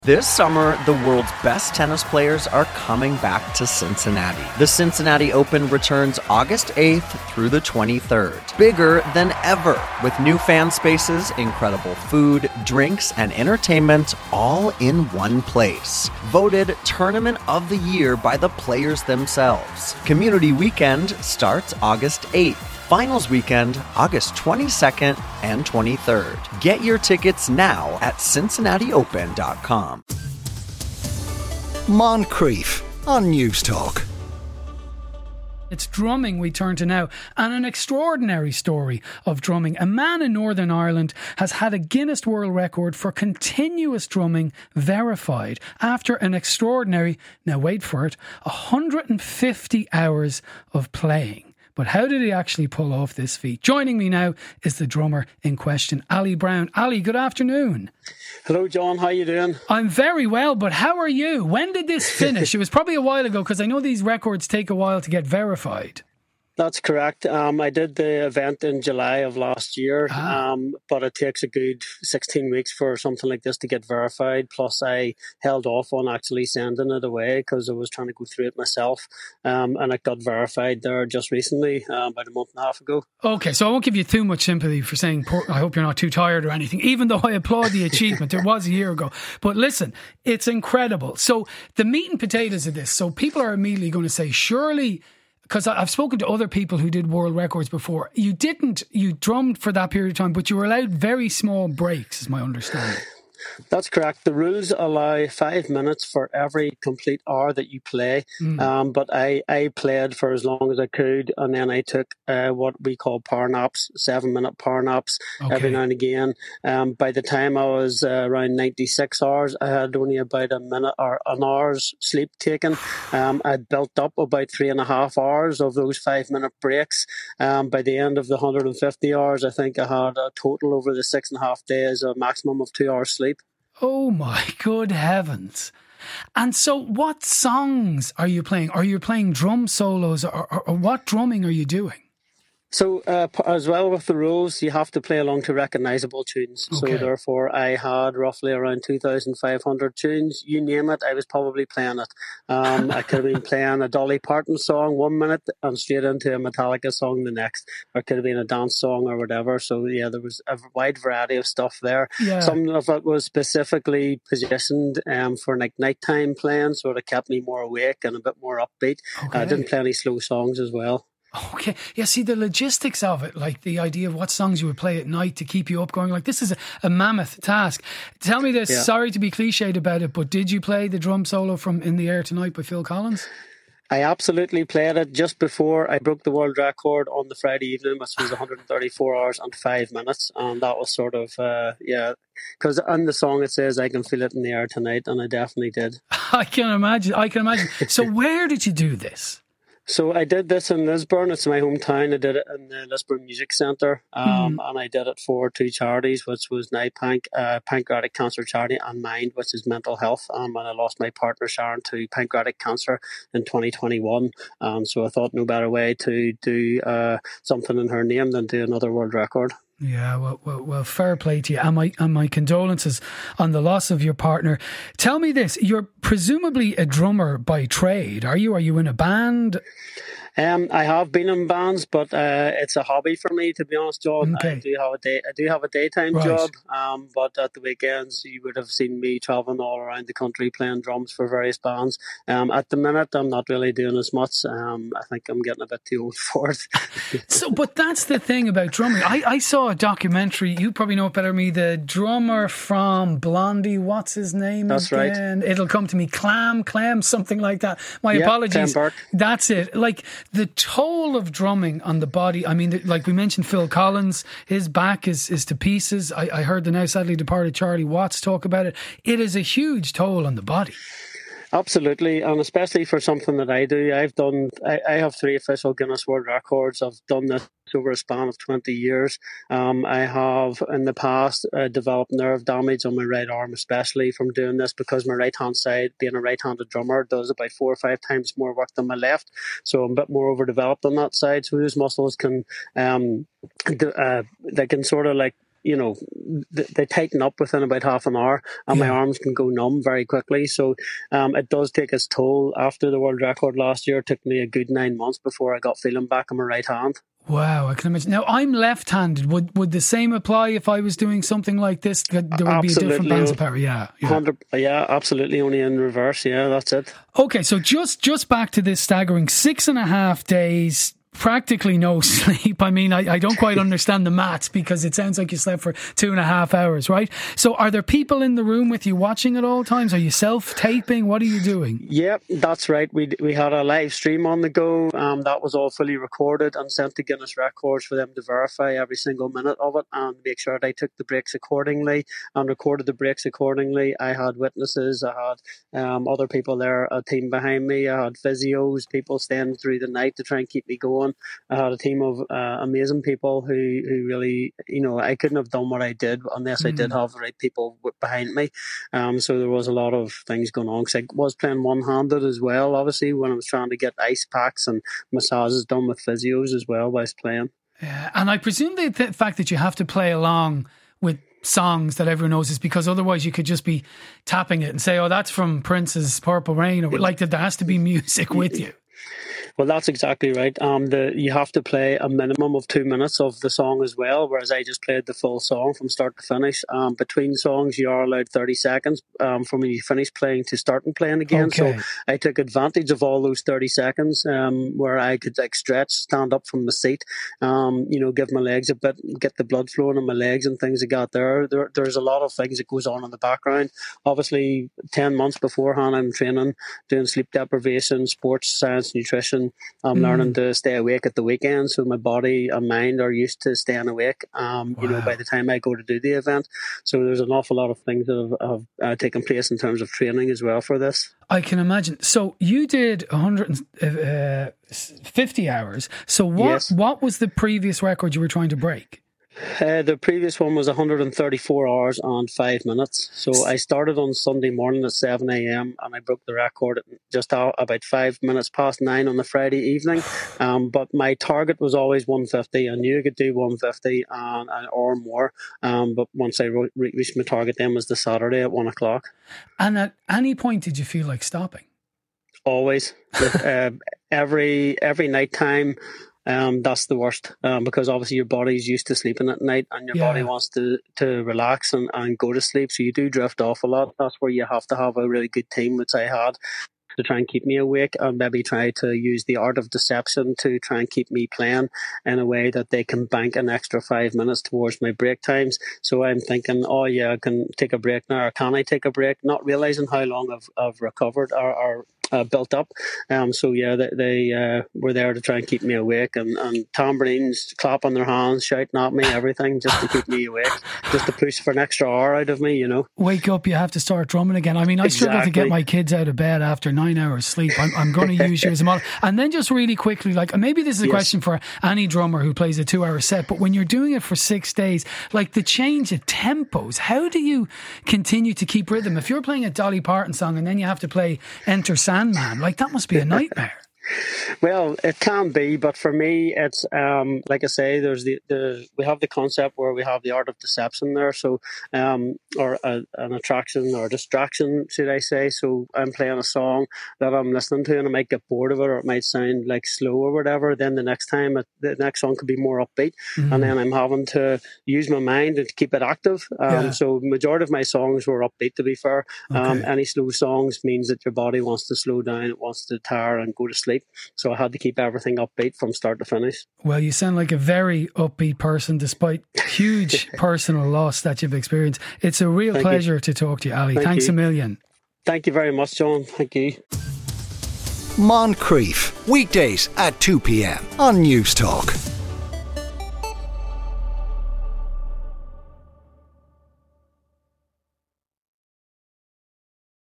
This summer, the world's best tennis players are coming back to Cincinnati. The Cincinnati Open returns August 8th through the 23rd. Bigger than ever, with new fan spaces, incredible food, drinks, and entertainment all in one place. Voted Tournament of the Year by the players themselves. Community Weekend starts August 8th. Finals weekend, August 22nd and 23rd. Get your tickets now at CincinnatiOpen.com. Moncrief on News Talk. It's drumming we turn to now, and an extraordinary story of drumming. A man in Northern Ireland has had a Guinness World Record for continuous drumming verified after an extraordinary, now wait for it, 150 hours of playing. But how did he actually pull off this feat? Joining me now is the drummer in question, Ali Brown. Ali, good afternoon. Hello, John. How are you doing? I'm very well, but how are you? When did this finish? It was probably a while ago, because I know these records take a while to get verified. That's correct. I did the event in July of last year, but it takes a good 16 weeks for something like this to get verified. Plus, I held off on actually sending it away because I was trying to go through it myself, and it got verified there just recently, about a month and a half ago. Okay, so I won't give you too much sympathy for saying, I hope you're not too tired or anything, even though I applaud the achievement. It was a year ago. But listen, it's incredible. So the meat and potatoes of this, so people are immediately going to say, surely... Because I've spoken to other people who did world records before. You drummed for that period of time, but you were allowed very small breaks, is my understanding. That's correct. The rules allow 5 minutes for every complete hour that you play. But I played for as long as I could, and then I took what we call power naps, 7-minute power naps every now and again. By the time I was around 96 hours, I had only about a minute or an hour's sleep taken. I'd built up about 3.5 hours of those 5-minute breaks. By the end of the 150 hours, I think I had a total over the 6.5 days, a maximum of 2 hours sleep. Oh my good heavens. And so what songs are you playing? Are you playing drum solos, or what drumming are you doing? So as well with the rules, you have to play along to recognisable tunes. Okay. So therefore I had roughly around 2,500 tunes. You name it, I was probably playing it. I could have been playing a Dolly Parton song 1 minute and straight into a Metallica song the next. Or it could have been a dance song or whatever. So yeah, there was a wide variety of stuff there. Yeah. Some of it was specifically positioned for like nighttime playing, so it kept me more awake and a bit more upbeat. Okay. I didn't play any slow songs as well. Okay. Yeah, see, the logistics of it, like the idea of what songs you would play at night to keep you up going, like this is a mammoth task. Tell me this, sorry to be cliched about it, but did you play the drum solo from In the Air Tonight by Phil Collins? I absolutely played it just before I broke the world record on the Friday evening, which was 134 hours and 5 minutes. And that was sort of, because in the song it says, I can feel it in the air tonight. And I definitely did. I can imagine. So where did you do this? So I did this in Lisburn. It's my hometown. I did it in the Lisburn Music Centre, and I did it for two charities, which was NIPANC, Pancreatic Cancer Charity, and Mind, which is mental health. And I lost my partner Sharon to pancreatic cancer in 2021. So I thought no better way to do something in her name than do another world record. Yeah, well, fair play to you, and my condolences on the loss of your partner. Tell me this: you're presumably a drummer by trade, are you? Are you in a band? I have been in bands, but it's a hobby for me, to be honest, John. Okay. I do have a daytime Right. job, but at the weekends you would have seen me travelling all around the country playing drums for various bands. At the minute, I'm not really doing as much. I think I'm getting a bit too old for it. So, but that's the thing about drumming. I saw a documentary. You probably know it better than me. The drummer from Blondie, what's his name? That's again? Right. It'll come to me. Clem, something like that. My apologies. Clem Burke. That's it. Like the toll of drumming on the body. I mean, like we mentioned, Phil Collins, his back is to pieces. I heard the now sadly departed Charlie Watts talk about it. It is a huge toll on the body. Absolutely, and especially for something that I do. I have 3 official Guinness World Records. I've done this over a span of 20 years. I have in the past developed nerve damage on my right arm, especially from doing this, because my right hand side, being a right-handed drummer, does about 4 or 5 times more work than my left. So I'm a bit more overdeveloped on that side. So those muscles can they can sort of like they tighten up within about half an hour, and my arms can go numb very quickly. So it does take its toll. After the world record last year, it took me a good 9 months before I got feeling back on my right hand. Wow, I can imagine. Now, I'm left-handed. Would the same apply if I was doing something like this? There would be a different bands of power. Yeah, absolutely. Only in reverse. Yeah, that's it. Okay, so just back to this staggering 6.5 days. Practically no sleep. I mean, I don't quite understand the maths, because it sounds like you slept for 2.5 hours, right? So are there people in the room with you watching at all times? Are you self-taping? What are you doing? Yep, that's right. We had a live stream on the go. That was all fully recorded and sent to Guinness Records for them to verify every single minute of it and make sure they took the breaks accordingly and recorded the breaks accordingly. I had witnesses. I had other people there, a team behind me. I had physios, people staying through the night to try and keep me going. I had a team of amazing people who really, I couldn't have done what I did unless I did have the right people behind me. So there was a lot of things going on, because I was playing one-handed as well, obviously, when I was trying to get ice packs and massages done with physios as well whilst playing. Yeah, and I presume the fact that you have to play along with songs that everyone knows is because otherwise you could just be tapping it and say, oh, that's from Prince's Purple Rain, or like there has to be music with you. Well, that's exactly right. You have to play a minimum of 2 minutes of the song as well, whereas I just played the full song from start to finish. Between songs, you are allowed 30 seconds from when you finish playing to starting playing again. Okay. So I took advantage of all those 30 seconds where I could stretch, stand up from the seat, give my legs a bit, get the blood flowing in my legs and things like that. There's a lot of things that goes on in the background. Obviously, 10 months beforehand, I'm training, doing sleep deprivation, sports science, nutrition. I'm learning to stay awake at the weekend, so my body and mind are used to staying awake, by the time I go to do the event. So there's an awful lot of things that have taken place in terms of training as well for this. I can imagine. So you did 150 hours. So what was the previous record you were trying to break? The previous one was 134 hours and 5 minutes. So I started on Sunday morning at 7 a.m. and I broke the record at just about 5 minutes past 9 on the Friday evening. But my target was always 150. I knew I could do 150 or more. But once I reached my target, then was the Saturday at 1 o'clock. And at any point did you feel like stopping? Always. Every night time. That's the worst, because obviously your body's used to sleeping at night and your body wants to relax and go to sleep, so you do drift off a lot. That's where you have to have a really good team, which I had, to try and keep me awake, and maybe try to use the art of deception to try and keep me playing in a way that they can bank an extra 5 minutes towards my break times. So I'm thinking, I can take a break now, or can I take a break? Not realising how long I've recovered or built up. They were there to try and keep me awake, and tambourines clapping their hands, shouting at me, everything, just to keep me awake, just to push for an extra hour out of me, Wake up, you have to start drumming again. I mean, I struggle to get my kids out of bed after 9 hours sleep. I'm going to use you as a model. And then just really quickly, maybe this is a question for any drummer who plays a 2 hour set, but when you're doing it for 6 days, the change of tempos, how do you continue to keep rhythm? If you're playing a Dolly Parton song and then you have to play Enter Sandman, that must be a nightmare. Well, it can be, but for me, it's like I say, we have the concept where we have the art of deception there, so or an attraction or distraction, should I say? So I'm playing a song that I'm listening to, and I might get bored of it, or it might sound slow or whatever. Then the next time, the next song could be more upbeat, and then I'm having to use my mind to keep it active. So majority of my songs were upbeat, to be fair. Okay. Any slow songs means that your body wants to slow down, it wants to tire and go to sleep. So I had to keep everything upbeat from start to finish. Well, you sound like a very upbeat person, despite huge personal loss that you've experienced. It's a real pleasure to talk to you, Ali. Thanks a million. Thank you very much, John. Thank you. Moncrief, weekdays at 2 p.m. on News Talk.